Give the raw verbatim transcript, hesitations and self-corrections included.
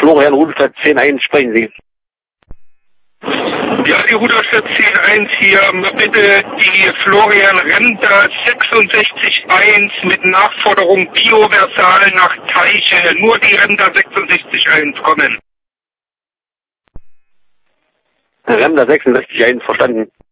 Florian Rudolstadt zehn eins, sprechen Sie. Ja, die Rudolstadt zehn eins hier, bitte die Florian Remter sechsundsechzig eins mit Nachforderung Bioversal nach Teiche. Nur die Remter sechsundsechzig eins kommen. Remter sechsundsechzig eins, verstanden.